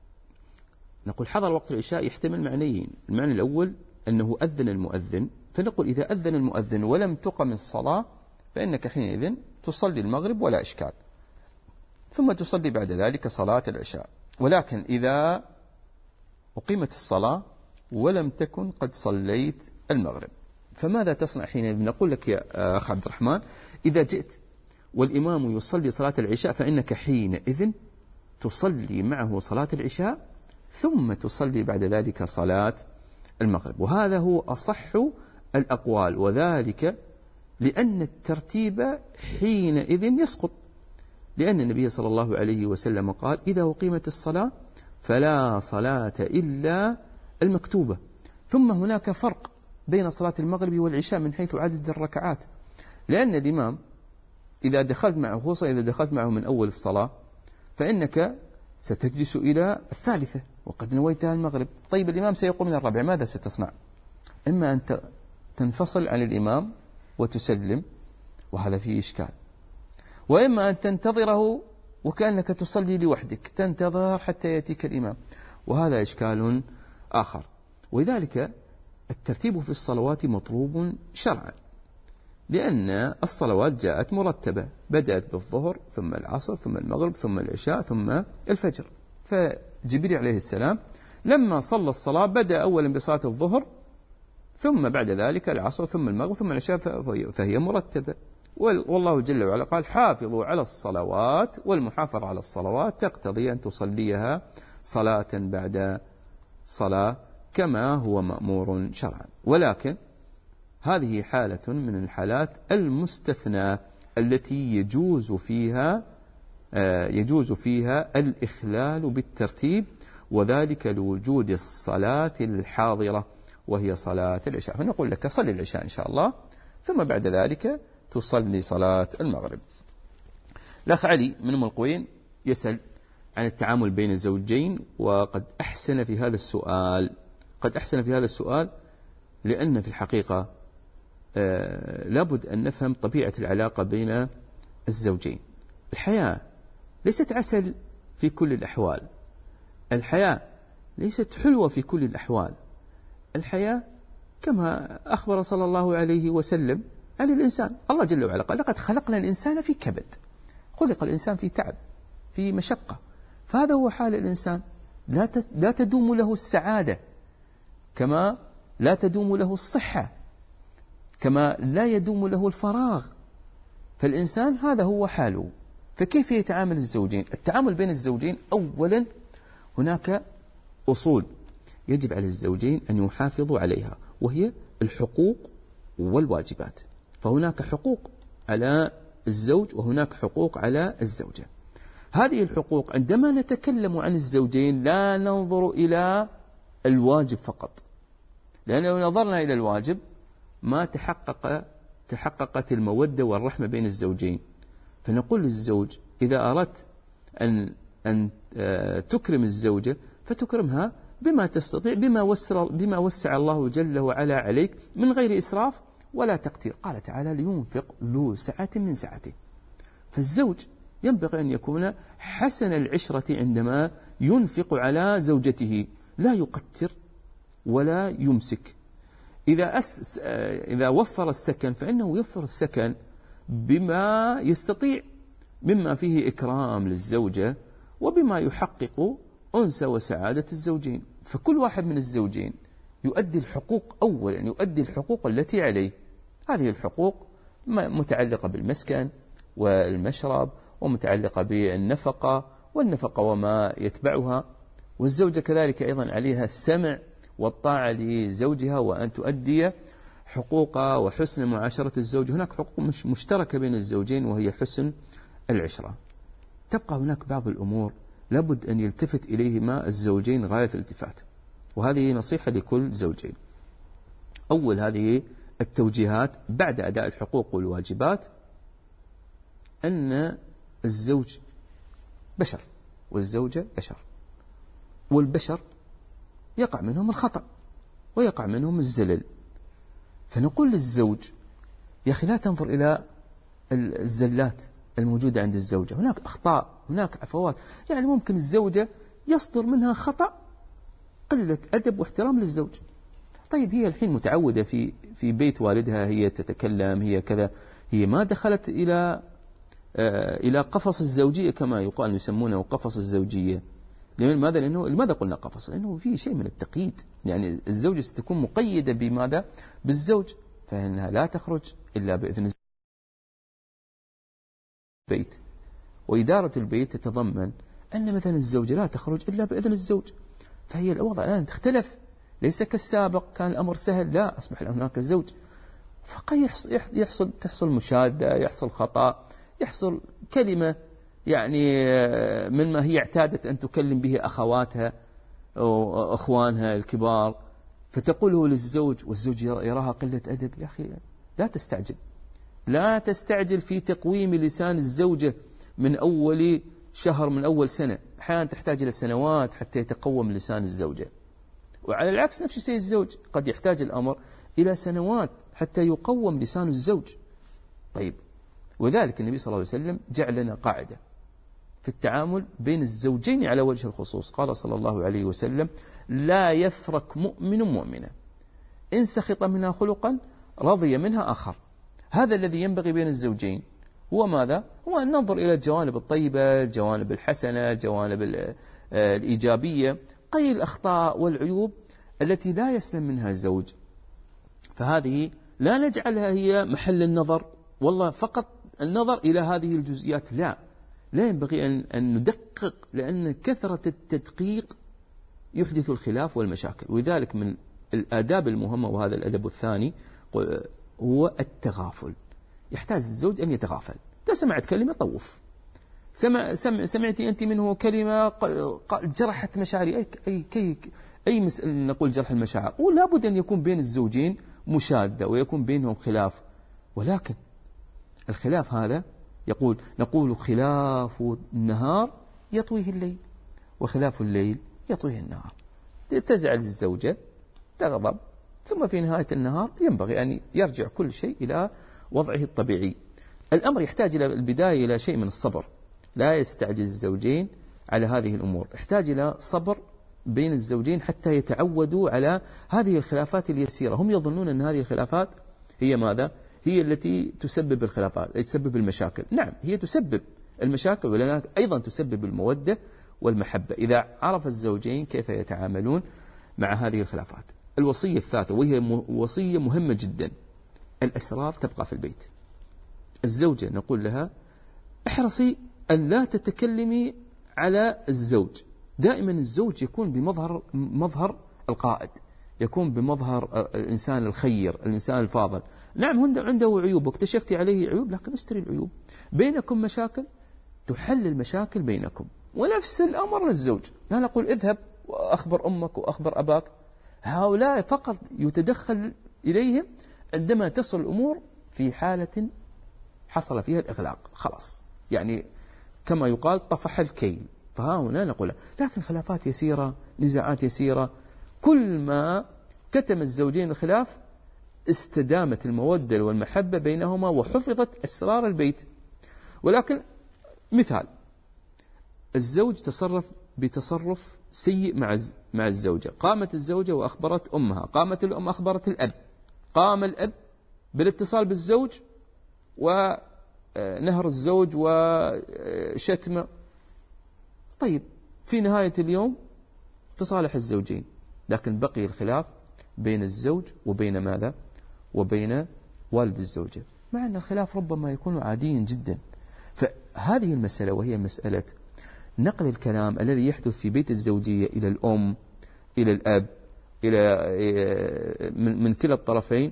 نقول حضر وقت العشاء يحتمل معنيين. المعنى الأول أنه أذن المؤذن، فنقول إذا أذن المؤذن ولم تقم الصلاة فإنك حينئذ تصلي المغرب ولا إشكال، ثم تصلي بعد ذلك صلاة العشاء. ولكن إذا أقيمت الصلاة ولم تكن قد صليت المغرب فماذا تصنع حينئذ؟ نقول لك يا أخ عبد الرحمن إذا جئت والإمام يصلي صلاة العشاء فإنك حينئذ تصلي معه صلاة العشاء ثم تصلي بعد ذلك صلاة المغرب، وهذا هو أصح الأقوال، وذلك لأن الترتيب حينئذ يسقط، لأن النبي صلى الله عليه وسلم قال إذا أقيمت الصلاة فلا صلاة إلا المكتوبة. ثم هناك فرق بين صلاة المغرب والعشاء من حيث عدد الركعات، لأن الإمام إذا دخلت معه خصوصا إذا دخلت معه من أول الصلاة فإنك ستجلس إلى الثالثة وقد نويتها المغرب. طيب الإمام سيقوم من الرابعة، ماذا ستصنع؟ إما أن تنفصل عن الإمام وتسلم وهذا فيه إشكال، وإما أن تنتظره وكأنك تصلي لوحدك، تنتظر حتى يأتيك الإمام، وهذا إشكال آخر. ولذلك الترتيب في الصلوات مطلوب شرعا، لأن الصلوات جاءت مرتبة، بدأت بالظهر ثم العصر ثم المغرب ثم العشاء ثم الفجر. فجبريل عليه السلام لما صلى الصلاة بدأ أولا بصلاة الظهر ثم بعد ذلك العصر ثم المغرب ثم العشاء، فهي مرتبة. والله جل وعلا قال حافظوا على الصلوات، والمحافظة على الصلوات تقتضي أن تصليها صلاة بعد صلاة كما هو مأمور شرعا. ولكن هذه حالة من الحالات المستثنى التي يجوز فيها يجوز فيها الإخلال بالترتيب، وذلك لوجود الصلاة الحاضرة وهي صلاة العشاء. فنقول لك صلي العشاء إن شاء الله ثم بعد ذلك تصلي صلاة المغرب. الأخ علي من أم القوين يسأل عن التعامل بين الزوجين، وقد أحسن في هذا السؤال قد أحسن في هذا السؤال لأن في الحقيقة آه لابد أن نفهم طبيعة العلاقة بين الزوجين. الحياة ليست عسل في كل الأحوال، الحياة ليست حلوة في كل الأحوال. الحياة كما أخبر صلى الله عليه وسلم عن الإنسان، الله جل وعلا قال لقد خلقنا الإنسان في كبد، خلق الإنسان في تعب في مشقة، فهذا هو حال الإنسان. لا لا تدوم له السعادة، كما لا تدوم له الصحة، كما لا يدوم له الفراغ، فالإنسان هذا هو حاله. فكيف يتعامل الزوجين؟ التعامل بين الزوجين أولا هناك أصول يجب على الزوجين أن يحافظوا عليها، وهي الحقوق والواجبات. فهناك حقوق على الزوج وهناك حقوق على الزوجة. هذه الحقوق عندما نتكلم عن الزوجين لا ننظر إلى الواجب فقط، لأن لو نظرنا إلى الواجب ما تحقق تحققت المودة والرحمة بين الزوجين. فنقول للزوج إذا أردت أن أن تكرم الزوجة فتكرمها بما تستطيع، بما وسع بما وسع الله جل وعلا عليك من غير إسراف ولا تقتير. قال تعالى لينفق ذو سعة من سعته. فالزوج ينبغي أن يكون حسن العشرة عندما ينفق على زوجته، لا يقتر ولا يمسك. إذا أس إذا وفر السكن فإنه يوفر السكن بما يستطيع مما فيه إكرام للزوجة وبما يحقق أنس وسعادة الزوجين. فكل واحد من الزوجين يؤدي الحقوق أولا، يؤدي الحقوق التي عليه. هذه الحقوق متعلقة بالمسكن والمشرب، ومتعلقة بالنفقة والنفقة وما يتبعها. والزوجة كذلك أيضا عليها السمع والطاعة لزوجها، وأن تؤدي حقوقها وحسن معاشرة الزوج. هناك حقوق مش مشتركة بين الزوجين وهي حسن العشرة. تبقى هناك بعض الأمور لابد أن يلتفت إليهما الزوجين غاية الالتفات، وهذه نصيحة لكل زوجين. أول هذه التوجيهات بعد أداء الحقوق والواجبات أن الزوج بشر والزوجة بشر، والبشر يقع منهم الخطأ ويقع منهم الزلل، فنقول للزوج يا أخي لا تنظر إلى الزلات الموجودة عند الزوجة، هناك أخطاء، هناك عفوات، يعني ممكن الزوجة يصدر منها خطأ قلة أدب واحترام للزوج. طيب هي الحين متعودة في في بيت والدها، هي تتكلم، هي كذا، هي ما دخلت إلى آه إلى قفص الزوجية كما يقال، يسمونه قفص الزوجية. لماذا؟ لأنه لماذا قلنا قفص؟ لأنه في شيء من التقييد، يعني الزوجة ستكون مقيدة بماذا؟ بالزوج، فإنها لا تخرج إلا بإذن البيت، وإدارة البيت تتضمن أن مثلا الزوجة لا تخرج إلا بإذن الزوج. فهي الوضع الآن تختلف، ليس كالسابق كان الأمر سهل، لا، أصبح هناك زوج، فقد يحصل تحصل مشادة، يحصل خطأ، يحصل كلمة يعني مما هي اعتادت أن تكلم به أخواتها أو أخوانها الكبار، فتقوله للزوج والزوج يراها قلة أدب. يا أخي لا تستعجل، لا تستعجل في تقويم لسان الزوجة من أول شهر، من أول سنة، أحيانا تحتاج إلى سنوات حتى يتقوم لسان الزوجة. وعلى العكس نفس الشيء الزوج قد يحتاج الأمر إلى سنوات حتى يقوم لسان الزوج. طيب، وذلك النبي صلى الله عليه وسلم جعل لنا قاعدة في التعامل بين الزوجين على وجه الخصوص. قال صلى الله عليه وسلم: لا يفرك مؤمن مؤمنة إن سخط منها خلقا رضي منها آخر. هذا الذي ينبغي بين الزوجين هو ماذا؟ هو أن ننظر إلى الجوانب الطيبة، الجوانب الحسنة، الجوانب الإيجابية، قي الأخطاء والعيوب التي لا يسلم منها الزوج. فهذه لا نجعلها هي محل النظر، والله فقط النظر إلى هذه الجزئيات، لا لا ينبغي أن, أن ندقق، لأن كثرة التدقيق يحدث الخلاف والمشاكل. ولذلك من الآداب المهمة، وهذا الأدب الثاني، هو التغافل. يحتاج الزوج أن يتغافل. إذا سمعت كلمة طوف، سمع سمع سمعتي أنت منه كلمة جرحت مشاعري، أي أي كي أي مسألة نقول جرح المشاعر، ولا بد أن يكون بين الزوجين مشادة ويكون بينهم خلاف. ولكن الخلاف هذا يقول نقول خلاف النهار يطويه الليل، وخلاف الليل يطويه النهار. تزعل الزوجة، تغضب، ثم في نهاية النهار ينبغي أن يرجع كل شيء إلى وضعه الطبيعي. الأمر يحتاج إلى البداية إلى شيء من الصبر، لا يستعجل الزوجين على هذه الأمور، يحتاج إلى صبر بين الزوجين حتى يتعودوا على هذه الخلافات اليسيرة. هم يظنون أن هذه الخلافات هي ماذا؟ هي التي تسبب الخلافات، أي تسبب المشاكل. نعم، هي تسبب المشاكل، ولكن أيضا تسبب المودة والمحبة إذا عرف الزوجين كيف يتعاملون مع هذه الخلافات. الوصية الثالثة، وهي وصية مهمة جدا: الأسرار تبقى في البيت. الزوجة نقول لها: احرصي أن لا تتكلمي على الزوج. دائما الزوج يكون بمظهر مظهر القائد، يكون بمظهر الإنسان الخير، الإنسان الفاضل. نعم عنده عيوب واكتشفتي عليه عيوب، لكن استري العيوب. بينكم مشاكل، تحل المشاكل بينكم. ونفس الأمر للزوج، لا نقول اذهب وأخبر أمك وأخبر أباك، هؤلاء فقط يتدخل إليهم عندما تصل الأمور في حالة حصل فيها الإغلاق، خلاص، يعني كما يقال طفح الكيل. فها هنا نقول، لكن خلافات يسيرة، نزاعات يسيرة، كل ما كتم الزوجين الخلاف استدامت المودة والمحبة بينهما وحفظت أسرار البيت. ولكن مثال، الزوج تصرف بتصرف سيء مع مع الزوجة، قامت الزوجة وأخبرت أمها، قامت الأم أخبرت الأب، قام الأب بالاتصال بالزوج ونهر الزوج وشتمه. طيب في نهاية اليوم تصالح الزوجين، لكن بقي الخلاف بين الزوج وبين ماذا؟ وبين والد الزوجة، مع أن الخلاف ربما يكون عاديا جدا. فهذه المسألة، وهي مسألة نقل الكلام الذي يحدث في بيت الزوجية إلى الأم، إلى الأب، إلى من, من كلا الطرفين،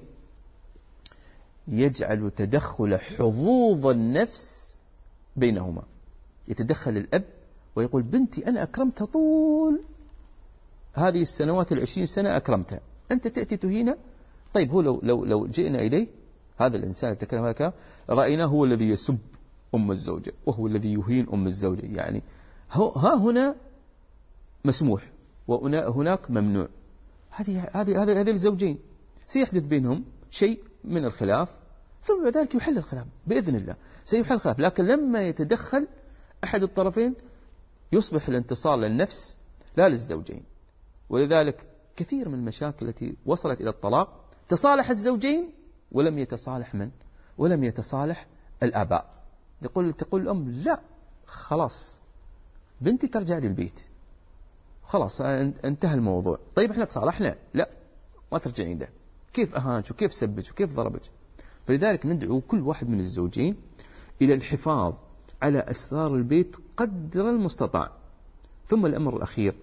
يجعل تدخل حظوظ النفس بينهما. يتدخل الأب ويقول: بنتي أنا أكرمتها طول هذه السنوات العشرين سنة، أكرمتها، أنت تأتي تهينة. طيب هو لو, لو, لو جئنا إليه هذا الإنسان يتكلم هكذا، رأيناه هو الذي يسب أم الزوجة، وهو الذي يهين أم الزوجة، يعني ها هنا مسموح وهناك ممنوع. هذه هذه هذه هذه الزوجين سيحدث بينهم شيء من الخلاف، ثم بعد ذلك يحل الخلاف بإذن الله، سيحل الخلاف. لكن لما يتدخل أحد الطرفين يصبح الانتصار للنفس لا للزوجين. ولذلك كثير من المشاكل التي وصلت إلى الطلاق تصالح الزوجين ولم يتصالح من؟ ولم يتصالح الآباء. يقول تقول الأم لا خلاص بنتي ترجع للبيت، خلاص انتهى الموضوع. طيب احنا تصالحنا، لا ما ترجعين له، كيف أهانك وكيف سبك وكيف ضربك. فلذلك ندعو كل واحد من الزوجين إلى الحفاظ على أسرار البيت قدر المستطاع. ثم الأمر الأخير،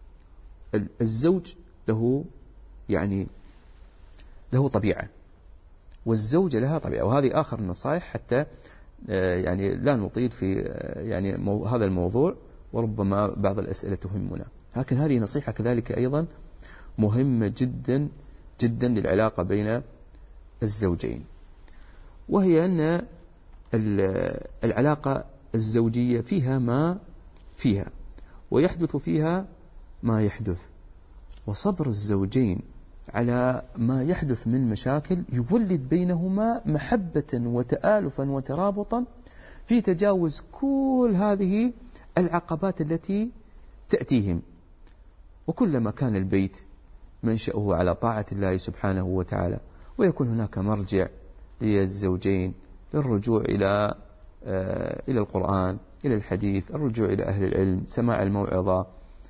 الزوج له يعني له طبيعة والزوجة لها طبيعة، وهذه آخر النصائح حتى يعني لا نطيل في يعني هذا الموضوع، وربما بعض الأسئلة تهمنا. لكن هذه نصيحة كذلك أيضا مهمة جدا جدا للعلاقة بين الزوجين، وهي أن العلاقة الزوجية فيها ما فيها ويحدث فيها ما يحدث، وصبر الزوجين على ما يحدث من مشاكل يولد بينهما محبة وتآلفا وترابطا في تجاوز كل هذه العقبات التي تأتيهم. وكلما كان البيت منشأه على طاعة الله سبحانه وتعالى، ويكون هناك مرجع للزوجين للرجوع إلى إلى القرآن، إلى الحديث، الرجوع إلى أهل العلم، سماع الموعظة،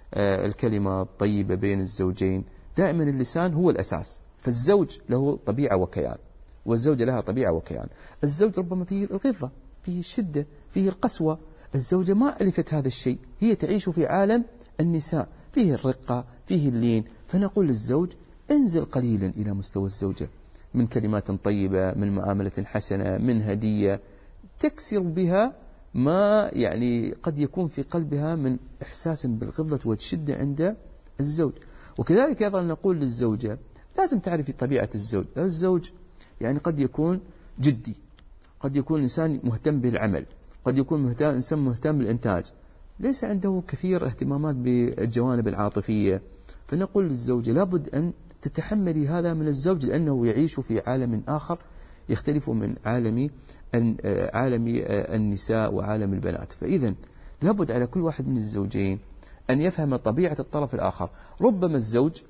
الكلمة الطيبة بين الزوجين. دائما اللسان هو الأساس، فالزوج له طبيعة وكيان والزوجة لها طبيعة وكيان. الزوج ربما فيه الغلظة، فيه الشدة، فيه القسوة. الزوجة ما ألفت هذا الشيء، هي تعيش في عالم النساء، فيه الرقة، فيه اللين. فنقول للزوج انزل قليلا إلى مستوى الزوجة من كلمات طيبة، من معاملة حسنة، من هدية تكسر بها ما يعني قد يكون في قلبها من إحساس بالغلظة والشدة عند الزوج. وكذلك أيضا نقول للزوجة لازم تعرفي طبيعة الزوج. الزوج يعني قد يكون جدي، قد يكون إنسان مهتم بالعمل، قد يكون مهتم إنسان مهتم بالإنتاج، ليس عنده كثير اهتمامات بالجوانب العاطفية. فنقول للزوجة لابد أن تتحملي هذا من الزوج، لأنه يعيش في عالم آخر يختلف من عالم عالم النساء وعالم البنات. فإذا لابد على كل واحد من الزوجين أن يفهم طبيعة الطرف الآخر. ربما الزوج،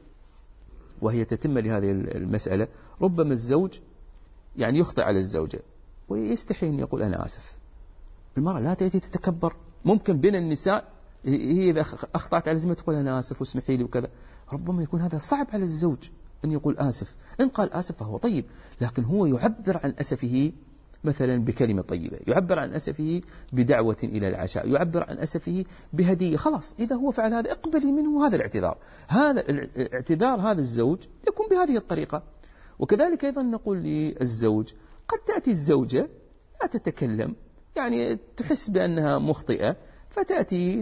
وهي تتم لهذه المسألة، ربما الزوج يعني يخطئ على الزوجة ويستحي أن يقول أنا آسف. المرأة لا تأتي تتكبر. ممكن بين النساء هي إذا أخطأت على زوجها تقول أنا آسف واسمحي لي وكذا. ربما يكون هذا صعب على الزوج أن يقول آسف. إن قال آسف فهو طيب، لكن هو يعبر عن أسفه مثلا بكلمة طيبة، يعبر عن أسفه بدعوة إلى العشاء، يعبر عن أسفه بهدية. خلاص إذا هو فعل هذا اقبلي منه هذا الاعتذار. هذا الاعتذار هذا الزوج يكون بهذه الطريقة. وكذلك أيضا نقول للزوج قد تأتي الزوجة لا تتكلم، يعني تحس بأنها مخطئة، فتأتي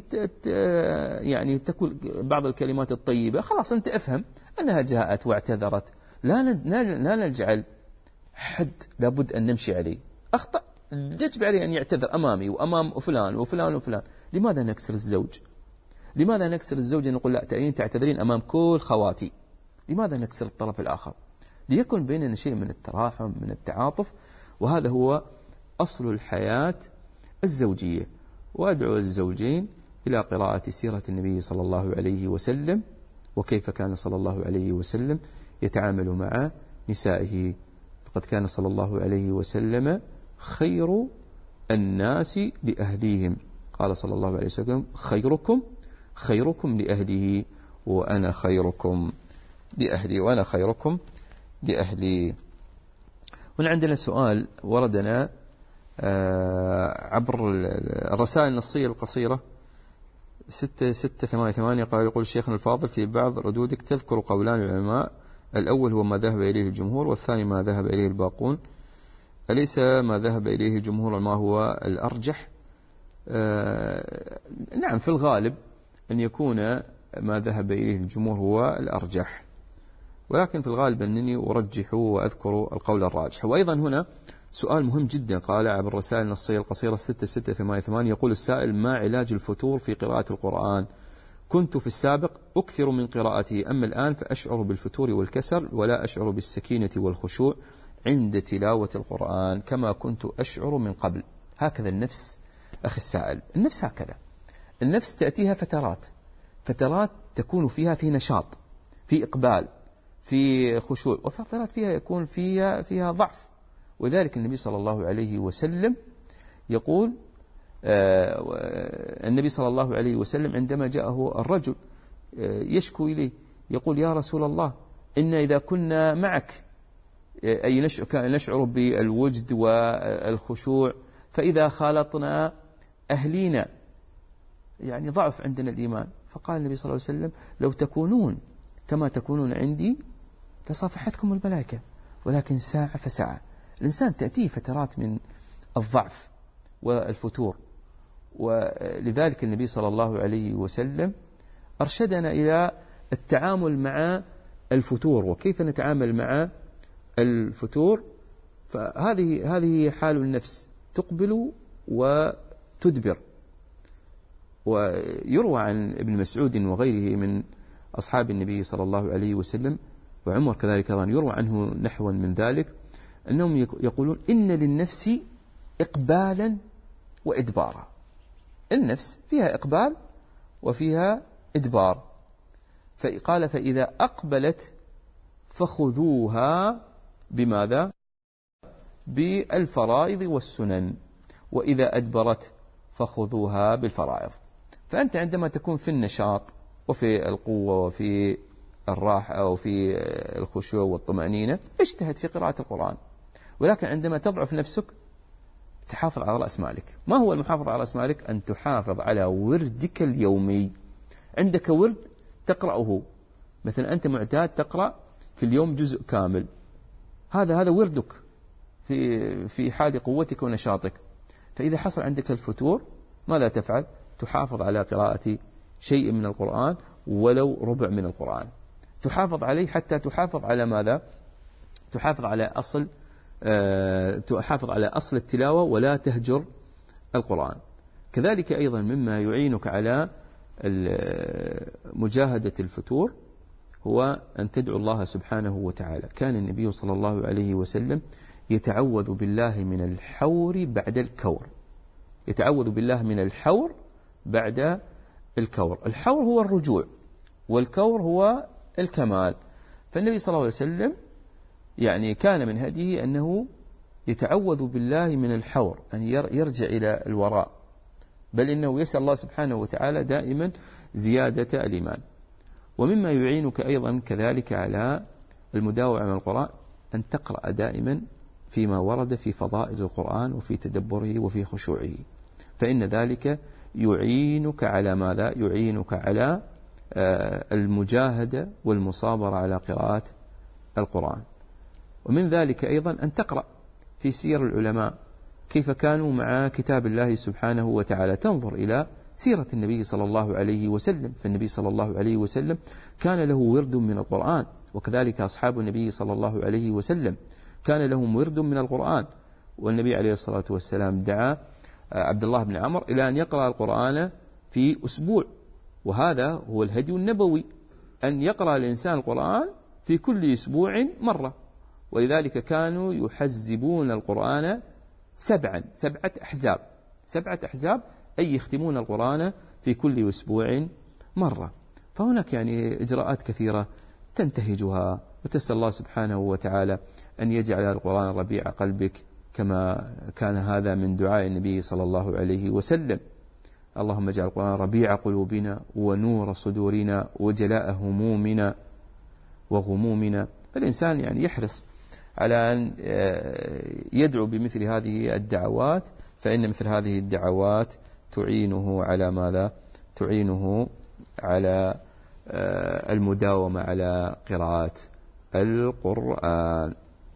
يعني تقول بعض الكلمات الطيبة، خلاص أنت أفهم أنها جاءت واعتذرت. لا لا نجعل حد لابد أن نمشي عليه. أخطأ يجب عليه أن يعتذر أمامي وأمام فلان وفلان وفلان. لماذا نكسر الزوج؟ لماذا نكسر الزوج نقول لا تأتين تعتذرين أمام كل خواتي؟ لماذا نكسر الطرف الآخر؟ ليكن بيننا شيء من التراحم، من التعاطف، وهذا هو أصل الحياة الزوجية. وأدعو الزوجين إلى قراءة سيرة النبي صلى الله عليه وسلم، وكيف كان صلى الله عليه وسلم يتعامل مع نسائه. فقد كان صلى الله عليه وسلم خير الناس لأهليهم. قال صلى الله عليه وسلم خيركم خيركم لأهله وأنا خيركم لأهلي وأنا خيركم لأهلي. هنا عندنا سؤال وردنا عبر الرسائل النصية القصيرة ستة ستة ثمانية ثمانية. قال يقول شيخنا الفاضل في بعض ردودك تذكر قولان العلماء، الأول هو ما ذهب إليه الجمهور والثاني ما ذهب إليه الباقون، أليس ما ذهب إليه الجمهور ما هو الأرجح؟ آه نعم، في الغالب أن يكون ما ذهب إليه الجمهور هو الأرجح، ولكن في الغالب أنني أرجح وأذكر القول الراجح. وأيضا هنا سؤال مهم جدا قال عبر الرسائل النصية القصيرة ستة ستة ثمانية ثمانية. يقول السائل ما علاج الفتور في قراءة القرآن كنت في السابق أكثر من قراءته، أما الآن فأشعر بالفتور والكسل ولا أشعر بالسكينة والخشوع عند تلاوة القرآن كما كنت أشعر من قبل. هكذا النفس أخي السائل، النفس هكذا، النفس تأتيها فترات، فترات تكون فيها في نشاط، في إقبال، في خشوع، وفترات فيها يكون فيها فيها ضعف. وذلك النبي صلى الله عليه وسلم يقول، النبي صلى الله عليه وسلم عندما جاءه الرجل يشكو إليه يقول: يا رسول الله، إن إذا كنا معك، أي نشعر بالوجد والخشوع، فإذا خالطنا أهلينا يعني ضعف عندنا الإيمان. فقال النبي صلى الله عليه وسلم: لو تكونون كما تكونون عندي لصافحتكم الملائكة، ولكن ساعة فساعة. الإنسان تأتيه فترات من الضعف والفتور، ولذلك النبي صلى الله عليه وسلم أرشدنا إلى التعامل مع الفتور، وكيف نتعامل مع الفتور. فهذه هذه حال النفس، تقبل وتدبر. ويروى عن ابن مسعود وغيره من أصحاب النبي صلى الله عليه وسلم، وعمر كذلك أيضا يروى عنه نحوا من ذلك، أنهم يقولون: إن للنفس إقبالا وإدبارا. النفس فيها إقبال وفيها إدبار. فقال: فإذا أقبلت فخذوها بماذا؟ بالفرائض والسنن، وإذا أدبرت فخذوها بالفرائض. فأنت عندما تكون في النشاط وفي القوة وفي الراحة وفي الخشوع والطمأنينة اجتهد في قراءة القرآن، ولكن عندما تضعف نفسك تحافظ على رأس مالك. ما هو المحافظة على رأس مالك؟ أن تحافظ على وردك اليومي. عندك ورد تقرأه، مثلا أنت معتاد تقرأ في اليوم جزء كامل، هذا هذا وردك في في حال قوتك ونشاطك. فإذا حصل عندك الفتور ماذا تفعل؟ تحافظ على قراءة شيء من القرآن ولو ربع من القرآن، تحافظ عليه حتى تحافظ على ماذا؟ تحافظ على أصل أه تحافظ على أصل التلاوة ولا تهجر القرآن. كذلك أيضا مما يعينك على مجاهدة الفتور هو أن تدعو الله سبحانه وتعالى. كان النبي صلى الله عليه وسلم يتعوذ بالله من الحور بعد الكور، يتعوذ بالله من الحور بعد الكور. الحور هو الرجوع، والكور هو الكمال. فالنبي صلى الله عليه وسلم يعني كان من هديه أنه يتعوذ بالله من الحور، أن يرجع إلى الوراء، بل إنه يسأل الله سبحانه وتعالى دائما زيادة الإيمان. ومما يعينك أيضا كذلك على المداومة على القرآن أن تقرأ دائما فيما ورد في فضائل القرآن وفي تدبره وفي خشوعه، فإن ذلك يعينك على ماذا؟ يعينك على المجاهدة والمصابرة على قراءة القرآن. ومن ذلك أيضا أن تقرأ في سير العلماء كيف كانوا مع كتاب الله سبحانه وتعالى، تنظر إلى سيرة النبي صلى الله عليه وسلم. فالنبي صلى الله عليه وسلم كان له ورد من القرآن، وكذلك أصحاب النبي صلى الله عليه وسلم كان لهم ورد من القرآن. والنبي عليه الصلاة والسلام دعا عبد الله بن عمرو إلى أن يقرأ القرآن في أسبوع، وهذا هو الهدي النبوي، أن يقرأ الإنسان القرآن في كل أسبوع مرة. ولذلك كانوا يحزبون القرآن سبعا سبعة أحزاب سبعة أحزاب أي يختمون القرآن في كل أسبوع مرة. فهناك يعني إجراءات كثيرة تنتهجها، وتسأل الله سبحانه وتعالى أن يجعل القرآن ربيع قلبك كما كان هذا من دعاء النبي صلى الله عليه وسلم. اللهم اجعل القرآن ربيع قلوبنا ونور صدورنا وجلاء همومنا وغمومنا. فالإنسان يعني يحرص على أن يدعو بمثل هذه الدعوات، فإن مثل هذه الدعوات تعينه على ماذا؟ تعينه على المداومة على قراءة القرآن.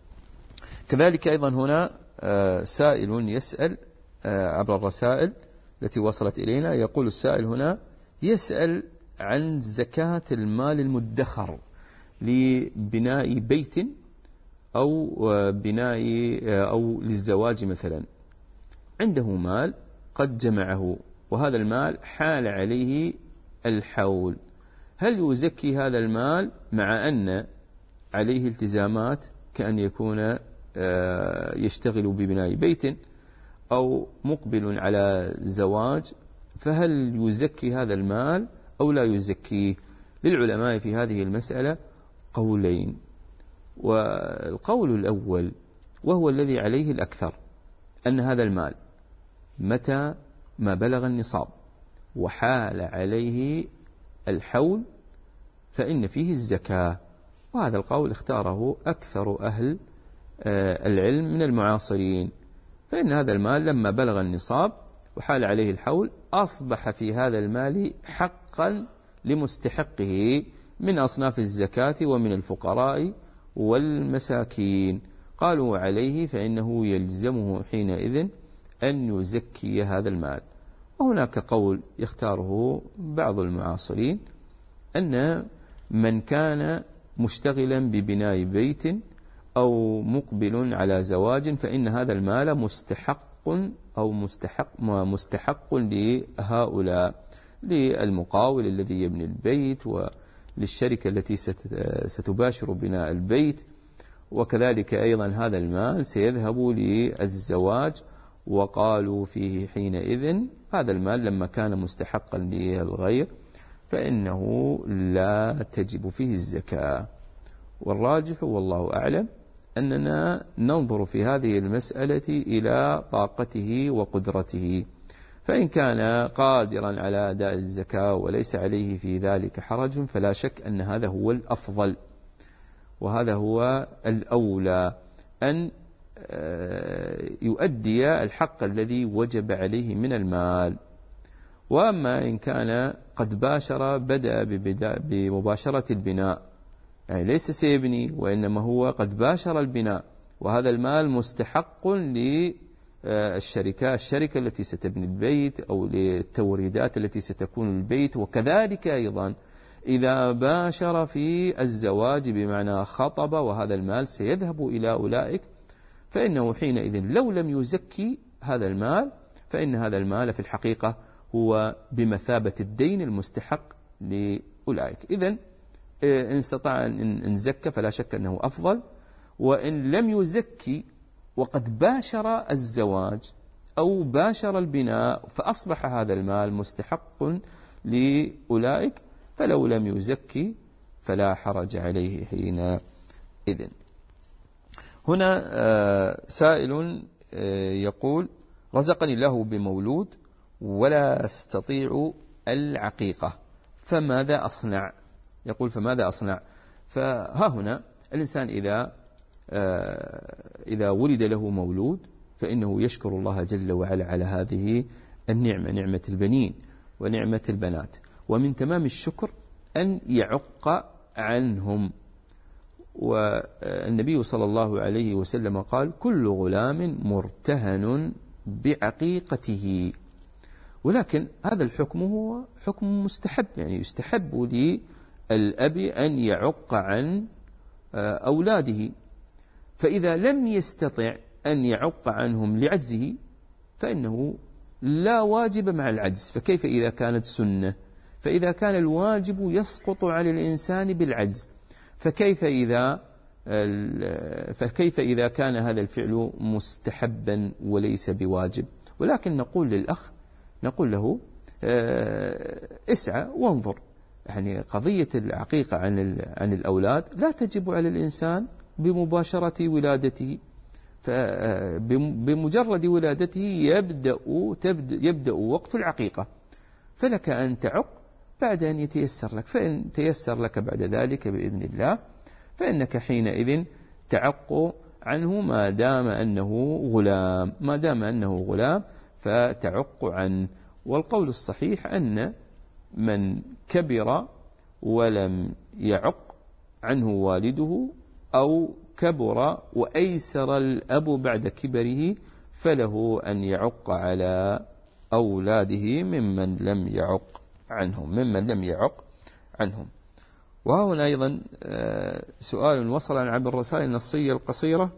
كذلك أيضا هنا سائل يسأل عبر الرسائل التي وصلت إلينا. يقول السائل هنا يسأل عن زكاة المال المدخر لبناء بيت أو بناء أو للزواج مثلا. عنده مال قد جمعه، وهذا المال حال عليه الحول، هل يزكي هذا المال مع أن عليه التزامات كأن يكون يشتغل ببناء بيت أو مقبل على زواج، فهل يزكي هذا المال أو لا يزكيه؟ للعلماء في هذه المسألة قولين، والقول الأول وهو الذي عليه الأكثر أن هذا المال متى ما بلغ النصاب وحال عليه الحول فإن فيه الزكاة، وهذا القول اختاره أكثر أهل العلم من المعاصرين، فإن هذا المال لما بلغ النصاب وحال عليه الحول أصبح في هذا المال حقا لمستحقه من أصناف الزكاة ومن الفقراء والمساكين. قالوا عليه فإنه يلزمه حينئذ أن يزكي هذا المال. وهناك قول يختاره بعض المعاصرين أن من كان مشتغلا ببناء بيت أو مقبل على زواج فإن هذا المال مستحق أو مستحق مستحق لهؤلاء، للمقاول الذي يبني البيت وللشركة التي ستباشر بناء البيت، وكذلك أيضا هذا المال سيذهب للزواج. وقالوا فيه حينئذ هذا المال لما كان مستحقا للغير فإنه لا تجب فيه الزكاة. والراجح والله أعلم أننا ننظر في هذه المسألة إلى طاقته وقدرته، فإن كان قادرا على أداء الزكاة وليس عليه في ذلك حرج فلا شك أن هذا هو الأفضل وهذا هو الأولى، أن يؤدي الحق الذي وجب عليه من المال. وأما إن كان قد باشر بدأ بمباشرة البناء، يعني ليس سيبني وإنما هو قد باشر البناء، وهذا المال مستحق للشركة الشركة التي ستبني البيت أو للتوريدات التي ستكون البيت، وكذلك أيضا إذا باشر في الزواج بمعنى خطب وهذا المال سيذهب إلى أولئك، فإنه حينئذ لو لم يزكي هذا المال فإن هذا المال في الحقيقة هو بمثابة الدين المستحق لأولئك. إذن إن استطاع أن زكى فلا شك أنه أفضل، وإن لم يزكي وقد باشر الزواج أو باشر البناء فأصبح هذا المال مستحق لأولئك فلو لم يزكي فلا حرج عليه حينئذ. هنا سائل يقول: رزقني الله بمولود ولا أستطيع العقيقة فماذا أصنع؟ يقول فماذا أصنع؟ فها هنا الإنسان إذا إذا ولد له مولود فإنه يشكر الله جل وعلا على هذه النعمة، نعمة البنين ونعمة البنات، ومن تمام الشكر أن يعق عنهم. والنبي صلى الله عليه وسلم قال: كل غلام مرتهن بعقيقته. ولكن هذا الحكم هو حكم مستحب، يعني يستحب للأب أن يعق عن أولاده، فإذا لم يستطع أن يعق عنهم لعجزه فإنه لا واجب مع العجز، فكيف إذا كانت سنة؟ فإذا كان الواجب يسقط على الإنسان بالعجز فكيف إذا فكيف إذا كان هذا الفعل مستحبا وليس بواجب؟ ولكن نقول للأخ نقول له اسعى وانظر، يعني قضية العقيقة عن عن الأولاد لا تجب على الإنسان بمباشرة ولادته، فبمجرد ولادته يبدأ يبدأ وقت العقيقة، فلك أن تعق بعد أن يتيسر لك، فإن تيسر لك بعد ذلك بإذن الله فإنك حينئذ تعق عنه ما دام أنه غلام، ما دام أنه غلام فتعق عنه. والقول الصحيح أن من كبر ولم يعق عنه والده أو كبر وأيسر الأب بعد كبره فله أن يعق على أولاده ممن لم يعق عنهم ممن لم يعق عنهم. وهنا أيضا سؤال وصل عبر الرسائل النصية القصيرة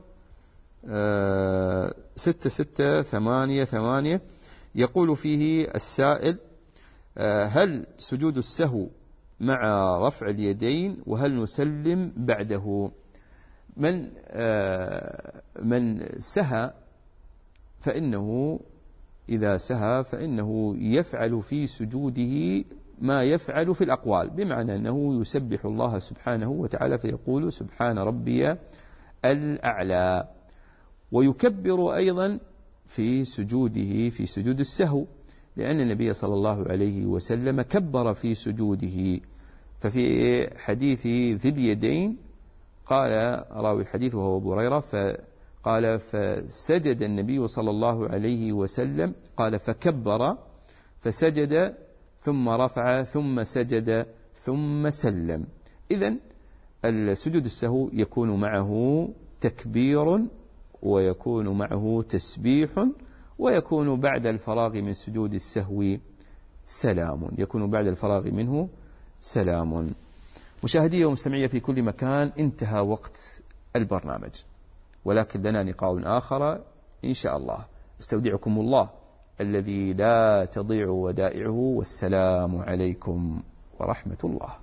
ستة ستة ثمانية ثمانية، يقول فيه السائل: هل سجود السهو مع رفع اليدين وهل نسلم بعده؟ من من سهى فإنه إذا سهى فإنه يفعل في سجوده ما يفعل في الأقوال، بمعنى أنه يسبح الله سبحانه وتعالى فيقول سبحان ربي الأعلى، ويكبر أيضا في سجوده في سجود السهو، لأن النبي صلى الله عليه وسلم كبر في سجوده. ففي حديث ذي اليدين قال راوي الحديث وهو أبو هريرة فقال فسجد النبي صلى الله عليه وسلم قال فكبر فسجد ثم رفع ثم سجد ثم سلم. إذن السجود السهو يكون معه تكبير ويكون معه تسبيح ويكون بعد الفراغ من سجود السهو سلام، يكون بعد الفراغ منه سلام. مشاهدي ومستمعي في كل مكان، انتهى وقت البرنامج، ولكن لنا لقاء آخر إن شاء الله. استودعكم الله الذي لا تضيع ودائعه، والسلام عليكم ورحمة الله.